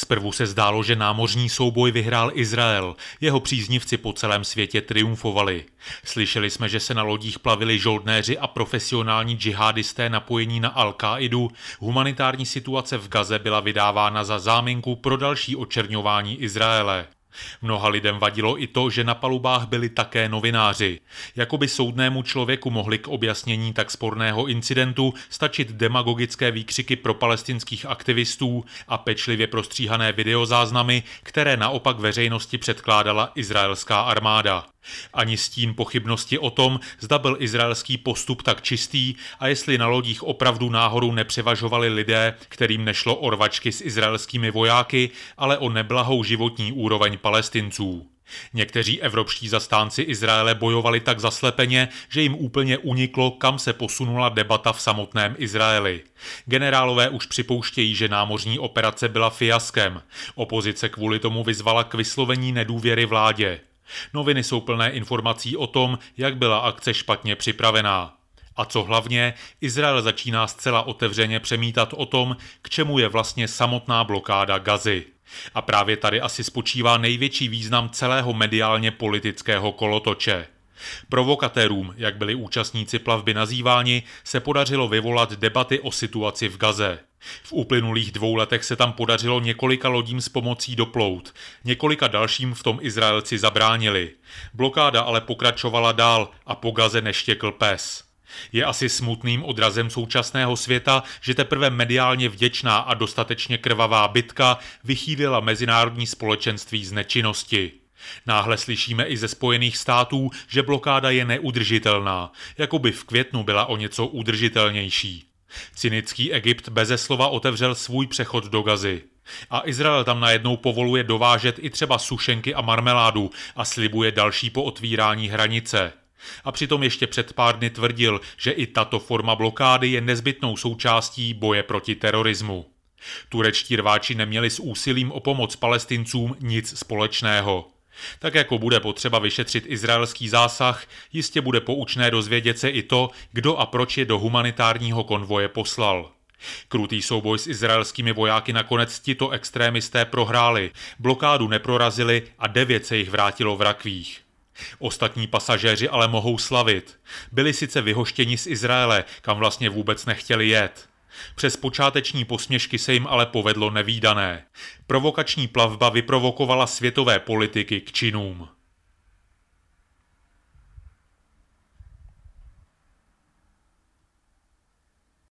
Zprvu se zdálo, že námořní souboj vyhrál Izrael. Jeho příznivci po celém světě triumfovali. Slyšeli jsme, že se na lodích plavili žoldnéři a profesionální džihadisté napojení na Al-Káidu. Humanitární situace v Gaze byla vydávána za záminku pro další očerňování Izraele. Mnoha lidem vadilo i to, že na palubách byli také novináři. Jakoby soudnému člověku mohli k objasnění tak sporného incidentu stačit demagogické výkřiky propalestinských aktivistů a pečlivě prostříhané videozáznamy, které naopak veřejnosti předkládala izraelská armáda. Ani stín pochybnosti o tom, zda byl izraelský postup tak čistý a jestli na lodích opravdu náhodou nepřevažovali lidé, kterým nešlo o rvačky s izraelskými vojáky, ale o neblahou životní úroveň Palestinců. Někteří evropští zastánci Izraele bojovali tak zaslepeně, že jim úplně uniklo, kam se posunula debata v samotném Izraeli. Generálové už připouštějí, že námořní operace byla fiaskem. Opozice kvůli tomu vyzvala k vyslovení nedůvěry vládě. Noviny jsou plné informací o tom, jak byla akce špatně připravená. A co hlavně, Izrael začíná zcela otevřeně přemítat o tom, k čemu je vlastně samotná blokáda Gazy. A právě tady asi spočívá největší význam celého mediálně politického kolotoče. Provokatérům, jak byli účastníci plavby nazýváni, se podařilo vyvolat debaty o situaci v Gaze. V uplynulých 2 letech se tam podařilo několika lodím s pomocí doplout. Několika dalším v tom Izraelci zabránili. Blokáda ale pokračovala dál a po Gaze neštěkl pes. Je asi smutným odrazem současného světa, že teprve mediálně vděčná a dostatečně krvavá bitka vychýlila mezinárodní společenství z nečinnosti. Náhle slyšíme i ze Spojených států, že blokáda je neudržitelná, jako by v květnu byla o něco udržitelnější. Cynický Egypt beze slova otevřel svůj přechod do Gazy. A Izrael tam najednou povoluje dovážet i třeba sušenky a marmeládu a slibuje další pootvírání hranice. A přitom ještě před pár dny tvrdil, že i tato forma blokády je nezbytnou součástí boje proti terorismu. Turečtí rváči neměli s úsilím o pomoc Palestincům nic společného. Tak jako bude potřeba vyšetřit izraelský zásah, jistě bude poučné dozvědět se i to, kdo a proč je do humanitárního konvoje poslal. Krutý souboj s izraelskými vojáky nakonec tito extrémisté prohráli, blokádu neprorazili a 9 se jich vrátilo v rakvích. Ostatní pasažéři ale mohou slavit. Byli sice vyhoštěni z Izraele, kam vlastně vůbec nechtěli jet. Přes počáteční posměšky se jim ale povedlo nevídané. Provokační plavba vyprovokovala světové politiky k činům.